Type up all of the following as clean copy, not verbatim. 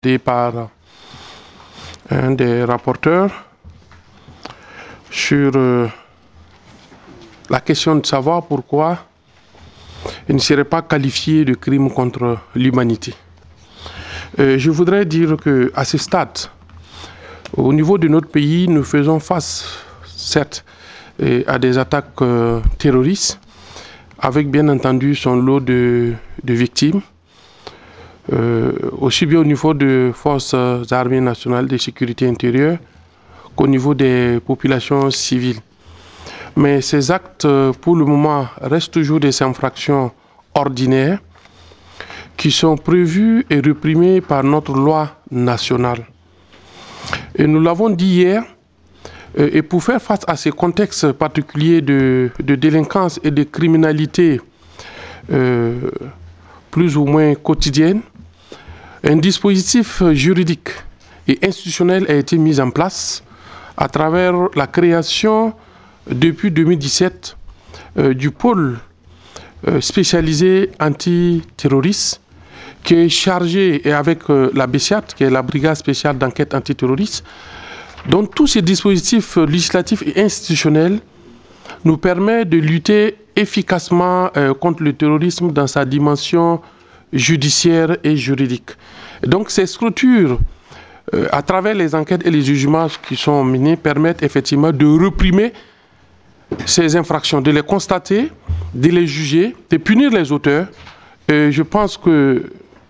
par un des rapporteurs sur la question de savoir pourquoi il ne serait pas qualifié de crime contre l'humanité. Je voudrais dire qu'à ce stade, au niveau de notre pays, nous faisons face, certes, à des attaques terroristes, avec bien entendu son lot de victimes, aussi bien au niveau des forces armées nationales de sécurité intérieure qu'au niveau des populations civiles. Mais ces actes, pour le moment, restent toujours des infractions ordinaires qui sont prévues et réprimées par notre loi nationale. Et nous l'avons dit hier, et pour faire face à ces contextes particuliers de délinquance et de criminalité plus ou moins quotidienne, un dispositif juridique et institutionnel a été mis en place à travers la création, depuis 2017, du pôle spécialisé antiterroriste qui est chargé, et avec la BSIAT, qui est la Brigade spéciale d'enquête antiterroriste, dont tous ces dispositifs législatifs et institutionnels nous permettent de lutter efficacement contre le terrorisme dans sa dimension judiciaire et juridique. Et donc ces structures, à travers les enquêtes et les jugements qui sont menés, permettent effectivement de réprimer ces infractions, de les constater, de les juger, de punir les auteurs. Et je pense que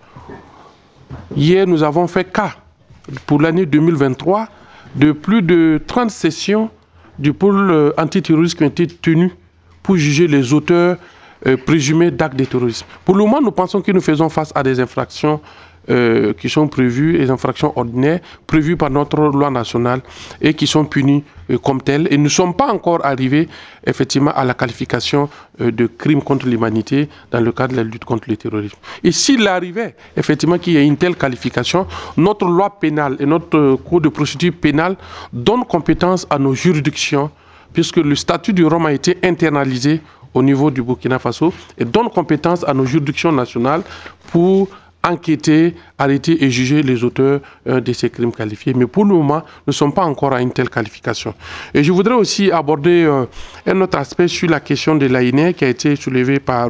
hier, nous avons fait cas, pour l'année 2023, de plus de 30 sessions du pôle antiterroriste qui ont été tenues pour juger les auteurs présumés d'actes de terrorisme. Pour le moment, nous pensons que nous faisons face à des infractions qui sont prévues, des infractions ordinaires prévues par notre loi nationale et qui sont punies comme telles. Et nous ne sommes pas encore arrivés effectivement à la qualification de crime contre l'humanité dans le cadre de la lutte contre le terrorisme. Et s'il arrivait effectivement qu'il y ait une telle qualification, notre loi pénale et notre code de procédure pénale donnent compétence à nos juridictions, puisque le statut du Rome a été internalisé au niveau du Burkina Faso et donne compétence à nos juridictions nationales pour enquêter, arrêter et juger les auteurs de ces crimes qualifiés. Mais pour le moment, nous ne sommes pas encore à une telle qualification. Et je voudrais aussi aborder un autre aspect sur la question de l'AINER qui a été soulevé par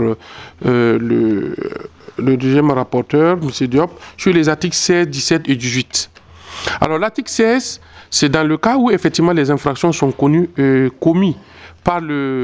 le deuxième rapporteur, M. Diop, sur les articles 16, 17 et 18. Alors l'article 16, c'est dans le cas où effectivement les infractions sont commises par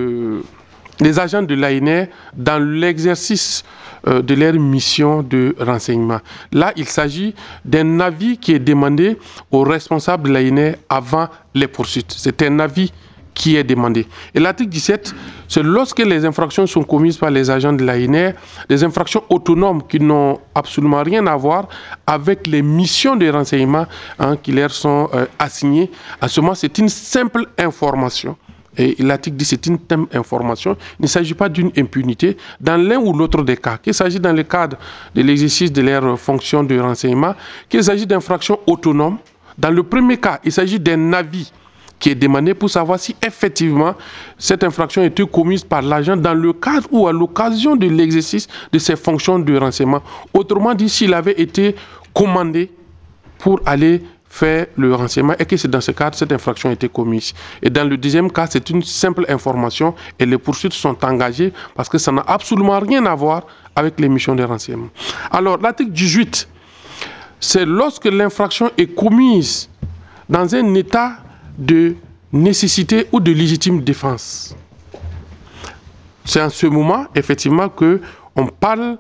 les agents de l'AINER dans l'exercice de leur mission de renseignement. Là, il s'agit d'un avis qui est demandé aux responsables de l'AINER avant les poursuites. C'est un avis qui est demandé. Et l'article 17, c'est lorsque les infractions sont commises par les agents de l'AINER, des infractions autonomes qui n'ont absolument rien à voir avec les missions de renseignement qui leur sont assignées. À ce moment, c'est une simple information. Et l'article dit c'est une simple information. Il ne s'agit pas d'une impunité dans l'un ou l'autre des cas. Qu'il s'agit dans le cadre de l'exercice de leurs fonctions de renseignement, qu'il s'agit d'infractions autonomes. Dans le premier cas, il s'agit d'un avis qui est demandé pour savoir si effectivement cette infraction a été commise par l'agent dans le cadre ou à l'occasion de l'exercice de ses fonctions de renseignement. Autrement dit, s'il avait été commandé pour aller faire le renseignement et que c'est dans ce cadre cette infraction a été commise. Et dans le deuxième cas, c'est une simple information et les poursuites sont engagées parce que ça n'a absolument rien à voir avec les missions de renseignement. Alors, l'article 18, c'est lorsque l'infraction est commise dans un état de nécessité ou de légitime défense. C'est en ce moment, effectivement, que on parle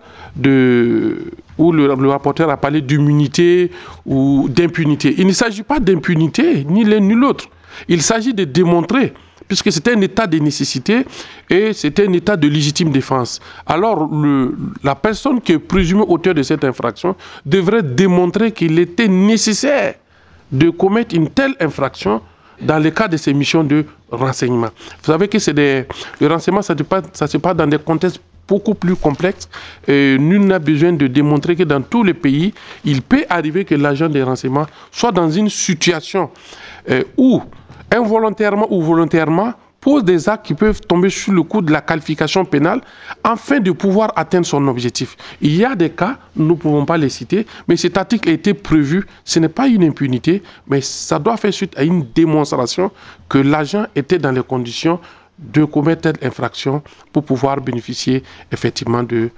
où le rapporteur a parlé d'immunité ou d'impunité. Il ne s'agit pas d'impunité, ni l'un ni l'autre. Il s'agit de démontrer, puisque c'est un état de nécessité et c'est un état de légitime défense. Alors, la personne qui est présumée auteur de cette infraction devrait démontrer qu'il était nécessaire de commettre une telle infraction dans le cas de ces missions de renseignement. Vous savez que le renseignement, ça se passe dans des contextes beaucoup plus complexes. Nul n'a besoin de démontrer que dans tous les pays, il peut arriver que l'agent de renseignement soit dans une situation où, involontairement ou volontairement, pose des actes qui peuvent tomber sous le coup de la qualification pénale afin de pouvoir atteindre son objectif. Il y a des cas, nous ne pouvons pas les citer, mais cet article a été prévu, ce n'est pas une impunité, mais ça doit faire suite à une démonstration que l'agent était dans les conditions de commettre telle infraction pour pouvoir bénéficier effectivement de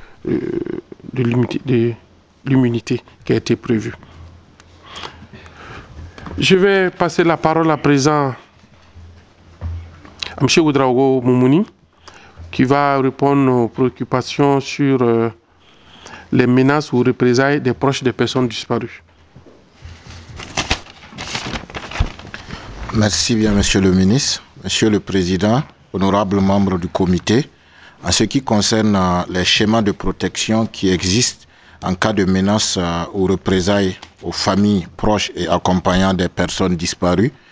l'immunité qui a été prévue. Je vais passer la parole à présent à M. Ouedraogo Moumouni, qui va répondre aux préoccupations sur les menaces ou représailles des proches des personnes disparues. Merci bien, Monsieur le ministre, Monsieur le Président, honorables membres du comité. En ce qui concerne les schémas de protection qui existent en cas de menaces ou représailles aux familles proches et accompagnant des personnes disparues,